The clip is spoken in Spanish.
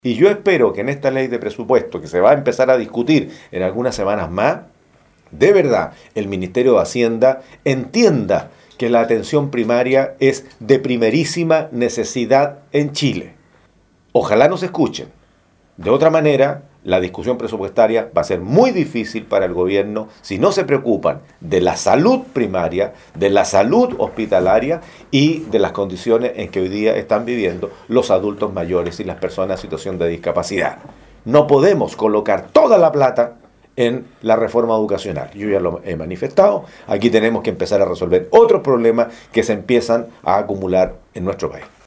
Y yo espero que en esta ley de presupuesto, que se va a empezar a discutir en algunas semanas más, de verdad el Ministerio de Hacienda entienda que la atención primaria es de primerísima necesidad en Chile. Ojalá nos escuchen. De otra manera, la discusión presupuestaria va a ser muy difícil para el gobierno si no se preocupan de la salud primaria, de la salud hospitalaria y de las condiciones en que hoy día están viviendo los adultos mayores y las personas en situación de discapacidad. No podemos colocar toda la plata en la reforma educacional. Yo ya lo he manifestado. Aquí tenemos que empezar a resolver otros problemas que se empiezan a acumular en nuestro país.